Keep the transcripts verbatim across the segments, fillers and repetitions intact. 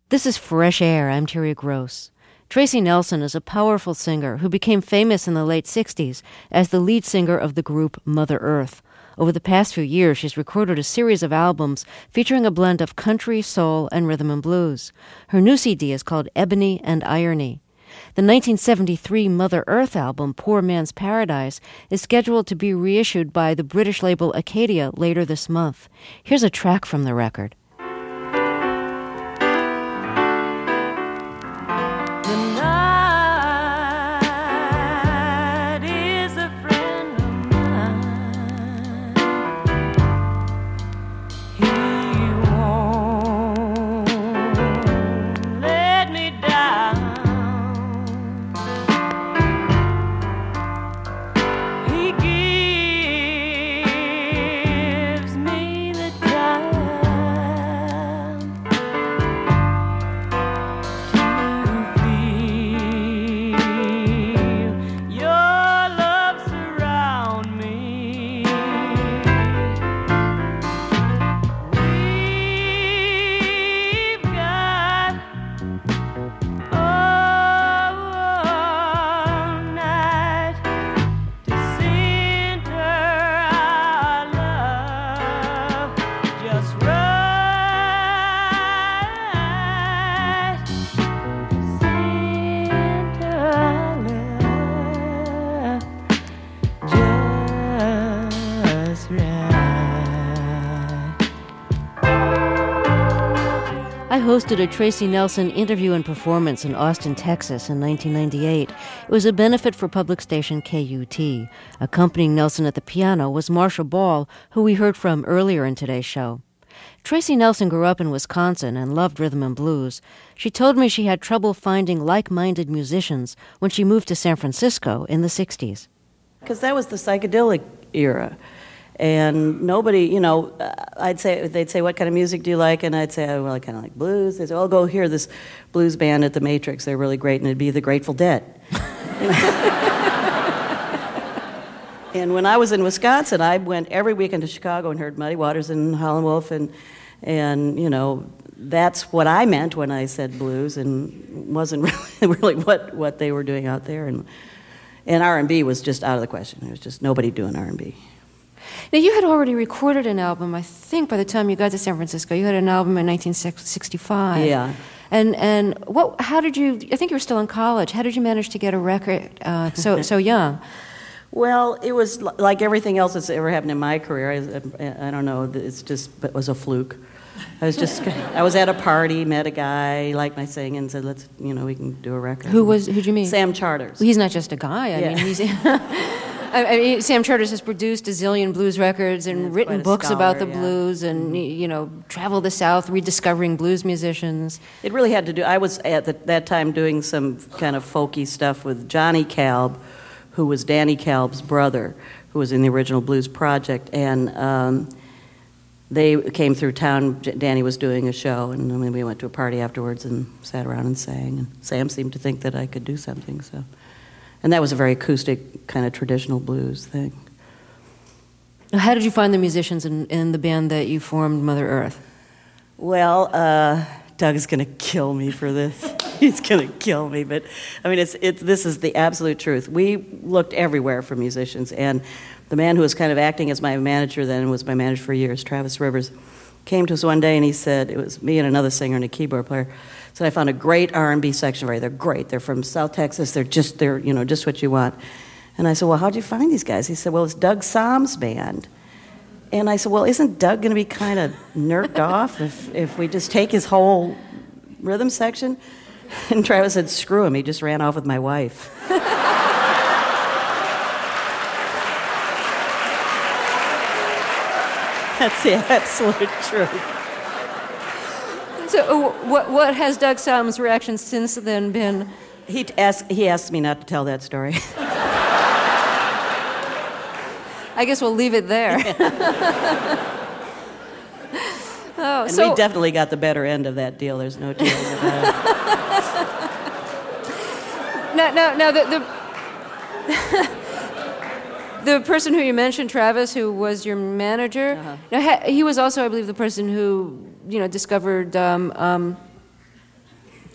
This is Fresh Air. I'm Terry Gross. Tracy Nelson is a powerful singer who became famous in the late sixties as the lead singer of the group Mother Earth. Over the past few years, she's recorded a series of albums featuring a blend of country, soul, and rhythm and blues. Her new C D is called Ebony and Irony. The nineteen seventy-three Mother Earth album, Poor Man's Paradise, is scheduled to be reissued by the British label Acadia later this month. Here's a track from the record. I hosted a Tracy Nelson interview and performance in Austin, Texas in nineteen ninety-eight. It was a benefit for public station K U T. Accompanying Nelson at the piano was Marsha Ball, who we heard from earlier in today's show. Tracy Nelson grew up in Wisconsin and loved rhythm and blues. She told me she had trouble finding like-minded musicians when she moved to San Francisco in the sixties. Because that was the psychedelic era. And nobody, you know, I'd say, they'd say, what kind of music do you like? And I'd say, oh, well, I kind of like blues. They'd say, oh, go hear this blues band at the Matrix. They're really great. And it'd be the Grateful Dead. And when I was in Wisconsin, I went every weekend to Chicago and heard Muddy Waters and Howlin' Wolf. And, and, you know, that's what I meant when I said blues, and wasn't really, really what, what they were doing out there. And, and R and B was just out of the question. There was just nobody doing R and B. Now, you had already recorded an album, I think, by the time you got to San Francisco. You had an album in nineteen sixty-five. Yeah. And and what? How did you, I think you were still in college, how did you manage to get a record uh, so so young? Well, it was like everything else that's ever happened in my career. I, I don't know, it's just, it was a fluke. I was just, I was at a party, met a guy, liked my singing, and said, let's, you know, we can do a record. Who was, who'd you meet? Sam Charters. Well, he's not just a guy, I yeah. mean, he's... I mean, Sam Charters has produced a zillion blues records and yeah, written books scholar, about the yeah. blues and, you know, traveled the South rediscovering blues musicians. It really had to do, I was at the, that time doing some kind of folky stuff with Johnny Calb, who was Danny Calb's brother, who was in the original Blues Project, and um, they came through town. Danny was doing a show, and I mean, we went to a party afterwards and sat around and sang, and Sam seemed to think that I could do something, so... And that was a very acoustic, kind of traditional blues thing. How did you find the musicians in, in the band that you formed, Mother Earth? Well, uh, Doug's going to kill me for this. He's going to kill me. But, I mean, it's, it's, this is the absolute truth. We looked everywhere for musicians. And the man who was kind of acting as my manager then, and was my manager for years, Travis Rivers, came to us one day and he said, it was me and another singer and a keyboard player, said, I found a great R and B section for you. They're great. They're from South Texas. They're just, they're, you know, just what you want. And I said, well, how'd you find these guys? He said, well, it's Doug Som's band. And I said, well, isn't Doug going to be kind of nerked off if, if we just take his whole rhythm section? And Travis said, screw him. He just ran off with my wife. That's the absolute truth. So uh, what, what has Doug Som's reaction since then been? He asked, he asked me not to tell that story. I guess we'll leave it there. oh, and so, we definitely got the better end of that deal. There's no deal about it. now, now, now the, the, the person who you mentioned, Travis, who was your manager, uh-huh. now, he was also, I believe, the person who, you know, discovered um, um,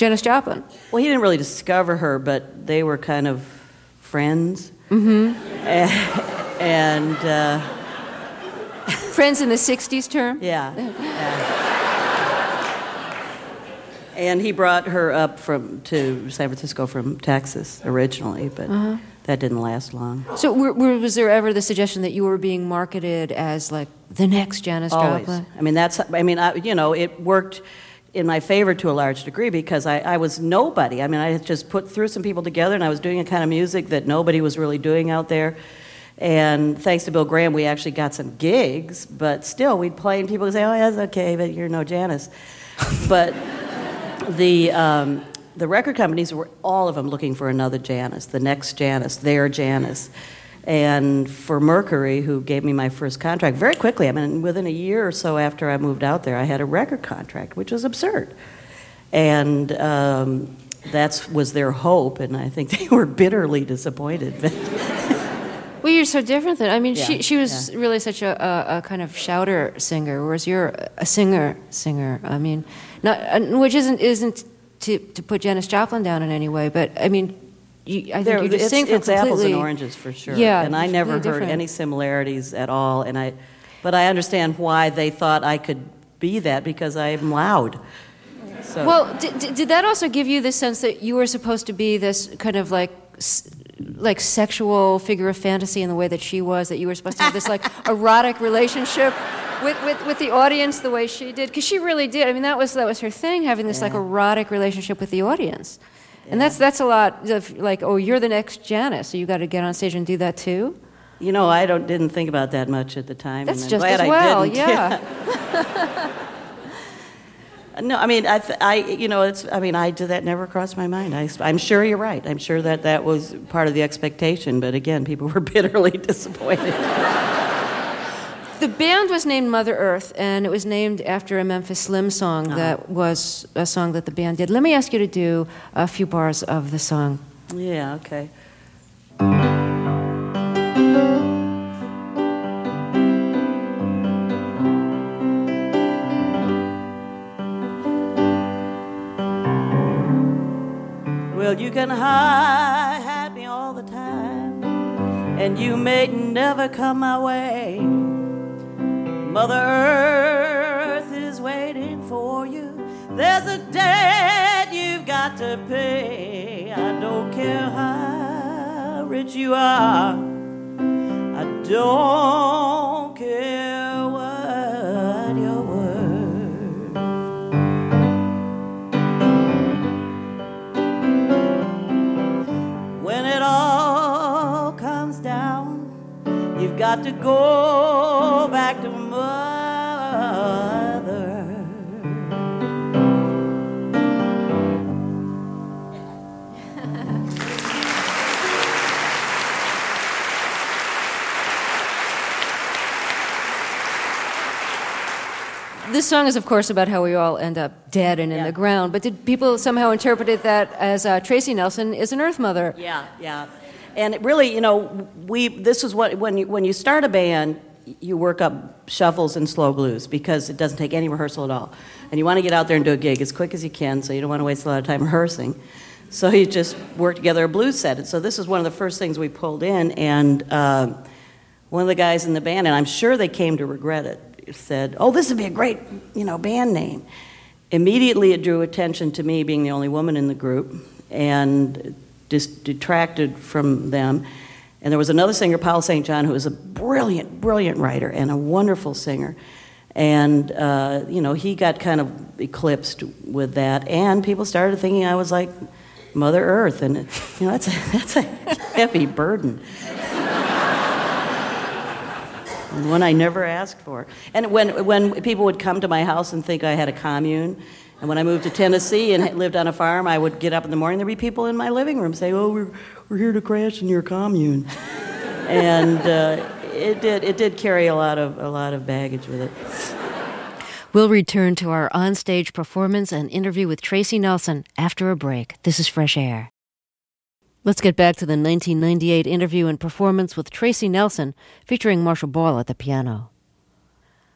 Janis Joplin. Well, he didn't really discover her, but they were kind of friends. Mm-hmm. And... Uh, friends in the sixties term? Yeah. yeah. And he brought her up from to San Francisco from Texas originally, but uh-huh. that didn't last long. So were, were, was there ever the suggestion that you were being marketed as like the next Janis Always. Joplin? I mean, that's. I mean, I, you know, it worked in my favor to a large degree because I, I was nobody. I mean, I had just put threw some people together, and I was doing a kind of music that nobody was really doing out there. And thanks to Bill Graham, we actually got some gigs, but still, we'd play, and people would say, "Oh, that's okay, but you're no Janis." But the um, the record companies were all of them looking for another Janis, the next Janis, their Janis. And for Mercury, who gave me my first contract, very quickly, I mean, within a year or so after I moved out there, I had a record contract, which was absurd. And um, that was their hope, and I think they were bitterly disappointed. Well, you're so different than, I mean, yeah, she she was yeah. really such a, a, a kind of shouter singer, whereas you're a singer singer. I mean, not which isn't isn't to, to put Janis Joplin down in any way, but I mean, you, I think there, you just it's, sing from it's apples and completely- oranges for sure. Yeah, and I never heard different. any similarities at all. And I, but I understand why they thought I could be that because I'm loud. So. Well, did, did that also give you the sense that you were supposed to be this kind of like like sexual figure of fantasy in the way that she was, that you were supposed to have this like erotic relationship with, with, with the audience the way she did? Because she really did. I mean, that was that was her thing, having this yeah. like erotic relationship with the audience. Yeah. And that's that's a lot of like, oh, you're the next Janis, so you got to get on stage and do that too? You know, I don't didn't think about that much at the time. That's and I'm just glad as I well, didn't. yeah. No, I mean, I, th- I, you know, it's. I mean, I did that never crossed my mind. I, I'm sure you're right. I'm sure that that was part of the expectation. But again, people were bitterly disappointed. The band was named Mother Earth, and it was named after a Memphis Slim song uh-huh. that was a song that the band did. Let me ask you to do a few bars of the song. Yeah. Okay. Well, you can hi-hat me all the time, and you may never come my way. Mother Earth is waiting for you. There's a debt you've got to pay. I don't care how rich you are. I don't care what you're worth. When it all comes down, you've got to go back to mother. This song is, of course, about how we all end up dead and in Yeah. the ground, but did people somehow interpret it that as uh, Tracy Nelson is an Earth Mother? Yeah, yeah. And it really, you know, we this is what when you when you start a band, you work up shuffles and slow blues because it doesn't take any rehearsal at all. And you want to get out there and do a gig as quick as you can, so you don't want to waste a lot of time rehearsing. So you just work together a blues set. And so this is one of the first things we pulled in, and uh, one of the guys in the band, and I'm sure they came to regret it, said, "Oh, this would be a great, you know, band name." Immediately it drew attention to me being the only woman in the group, and just detracted from them. And there was another singer, Paul Saint John, who was a brilliant, brilliant writer and a wonderful singer. And, uh, you know, he got kind of eclipsed with that. And people started thinking I was like Mother Earth. And, you know, that's a, that's a heavy burden. And one I never asked for. And when when people would come to my house and think I had a commune, and when I moved to Tennessee and lived on a farm, I would get up in the morning, there'd be people in my living room saying, "Oh, we're we're here to crash in your commune." And uh, it did it did carry a lot of a lot of baggage with it. We'll return to our onstage performance and interview with Tracy Nelson after a break. This is Fresh Air. Let's get back to the nineteen ninety-eight interview and performance with Tracy Nelson, featuring Marshall Ball at the piano.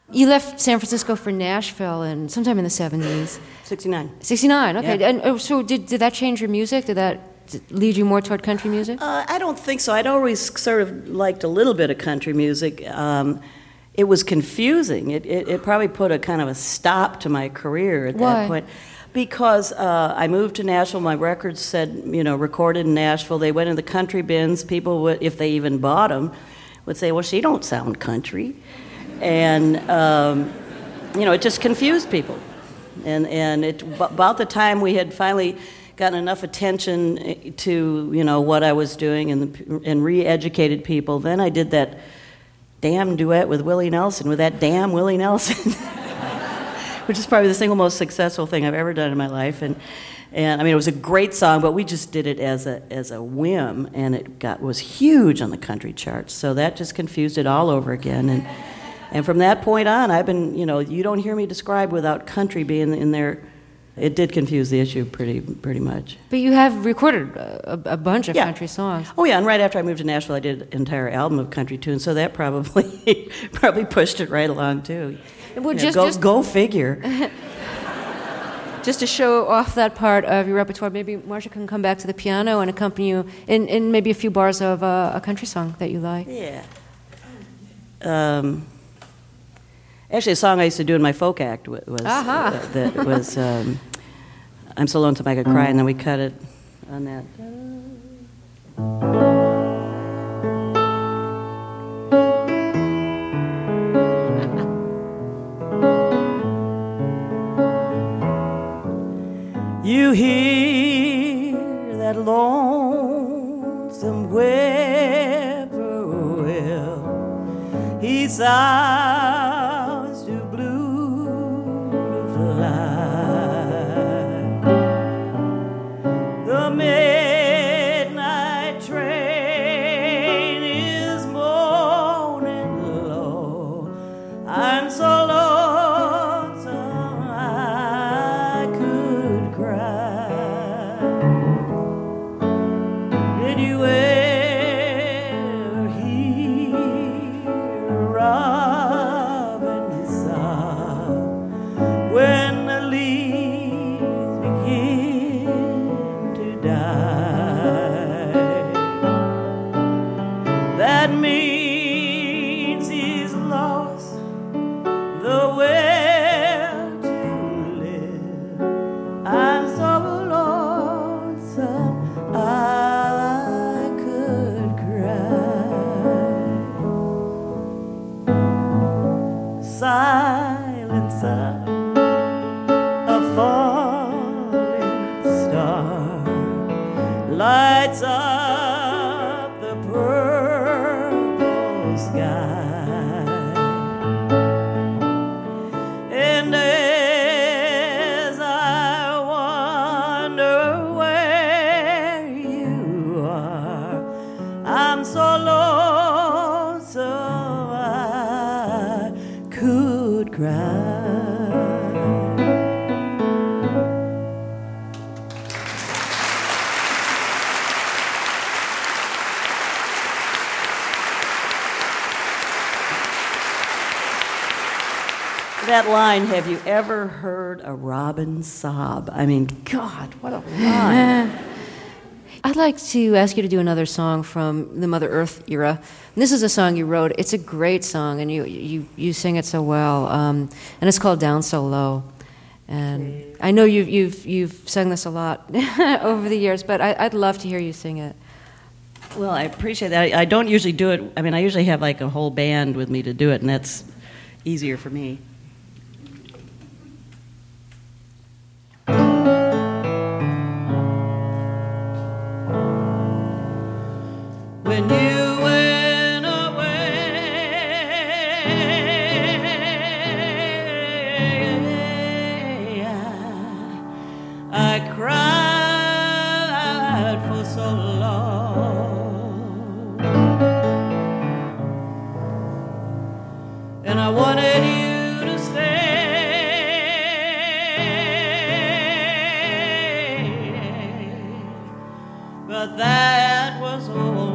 You left San Francisco for Nashville and sometime in the seventies. sixty-nine. sixty-nine, okay. Yeah. And uh, so did, did that change your music? Did that lead you more toward country music? Uh, I don't think so. I'd always sort of liked a little bit of country music. Um, it was confusing. It, it, it probably put a kind of a stop to my career at Why? that point. Because uh, I moved to Nashville, my records said, you know, recorded in Nashville. They went in the country bins. People would, if they even bought them, would say, well, she don't sound country. And, um, you know, it just confused people. And, and it, about the time we had finally gotten enough attention to, you know, what I was doing and, and re-educated people, then I did that damn duet with Willie Nelson, with that damn Willie Nelson. Which is probably the single most successful thing I've ever done in my life, and and I mean it was a great song, but we just did it as a as a whim, and it got was huge on the country charts. So that just confused it all over again, and and from that point on, I've been you know you don't hear me describe without country being in there. It did confuse the issue pretty pretty much. But you have recorded a, a bunch of Yeah. country songs. Oh yeah, and right after I moved to Nashville, I did an entire album of country tunes, so that probably probably pushed it right along too. Well, You know, just, go, just, go figure. just to show off that part of your repertoire, maybe Marcia can come back to the piano and accompany you in, in maybe a few bars of uh, a country song that you like. Yeah. Um, actually, a song I used to do in my folk act wa- was Aha. uh, that was um, "I'm So Lonesome I Could Cry," and then we cut it on that. You hear that lonesome whippoorwill, he sounds too blue to fly. The midnight train is moaning low. I'm so lonesome I could cry. Did you ever hear a robin song when the leaves begin to die? That means he's lost the will to live. I'm so lonesome I could cry. Silence of a falling star lights up the purple sky. And as I wonder where you are, I'm so lonesome I could cry. That line, have you ever heard a robin sob? I mean, God, what a line. I'd like to ask you to do another song from the Mother Earth era. And this is a song you wrote. It's a great song, and you you, you sing it so well. Um, and it's called "Down So Low." And I know you've you've you've sung this a lot over the years, but I, I'd love to hear you sing it. Well, I appreciate that. I, I don't usually do it. I mean, I usually have like a whole band with me to do it, and that's easier for me. When you went away, I cried for so long, and I wanted you to stay, but that was all.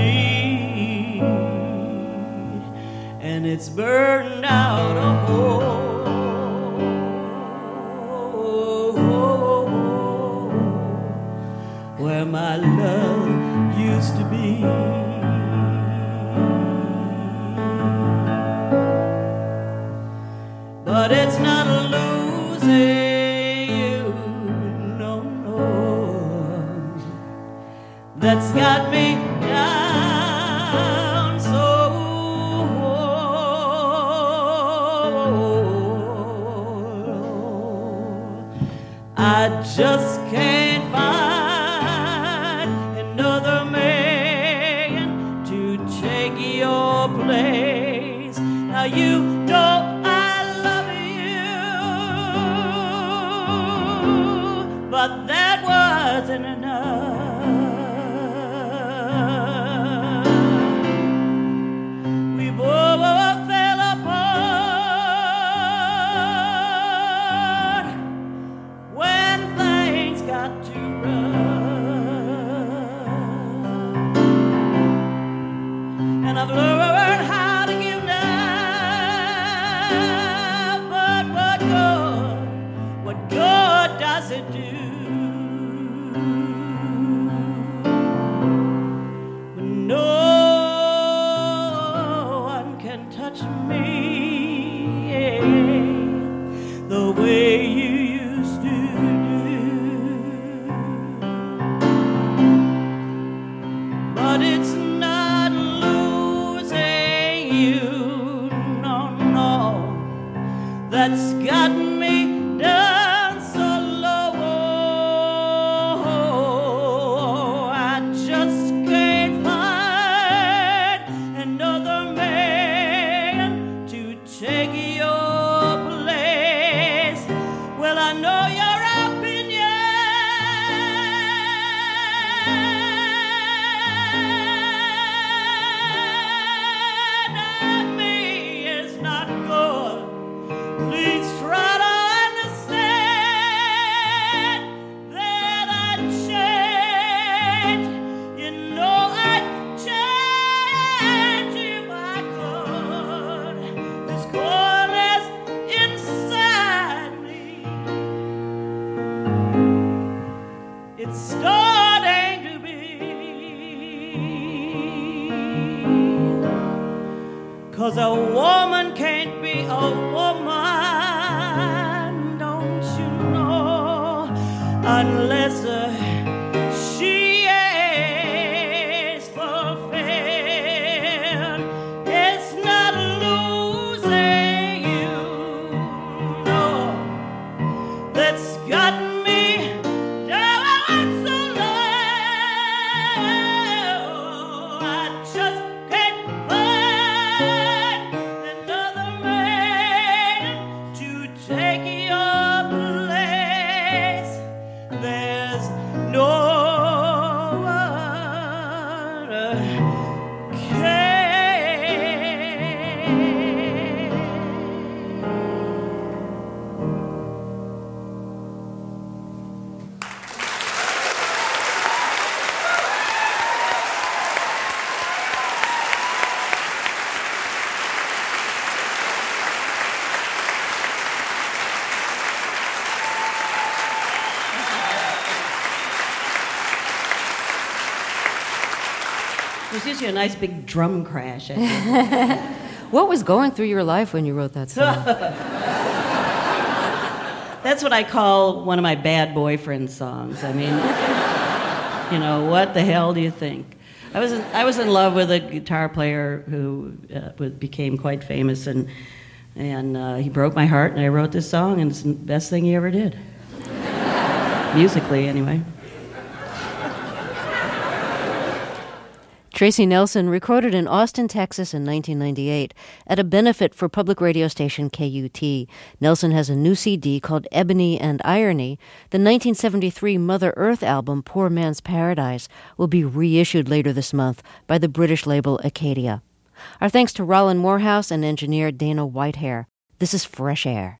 me, and it's burned out a hole where my love used to be. But it's not losing you, no, no, that's got me down so low. I just can't find another man to take your place. Now you know but that wasn't enough. We both fell apart when things got too rough. And I've learned how to give now, but what good, what good does it do? The way you used to do, but it's not losing you, no, no, that's gotten me down so low. I just can't find another man to take your well, I know your opinion of me is not good. Please try to understand that I'd change. You know I'd change if I could. This coldness inside me, it's starting to be, 'cause a woman can't be a woman, don't you know, unless uh, she is fulfilled. It's not losing you, no, that's gotten It was usually a nice big drum crash. I think. What was going through your life when you wrote that song? That's what I call one of my bad boyfriend songs. I mean, you know, what the hell do you think? I was in, I was in love with a guitar player who uh, became quite famous, and and uh, he broke my heart, and I wrote this song, and it's the best thing he ever did. Musically, anyway. Tracy Nelson recorded in Austin, Texas in nineteen ninety-eight at a benefit for public radio station K U T. Nelson has a new C D called Ebony and Irony. The nineteen seventy-three Mother Earth album, Poor Man's Paradise, will be reissued later this month by the British label Acadia. Our thanks to Rollin Morehouse and engineer Dana Whitehair. This is Fresh Air.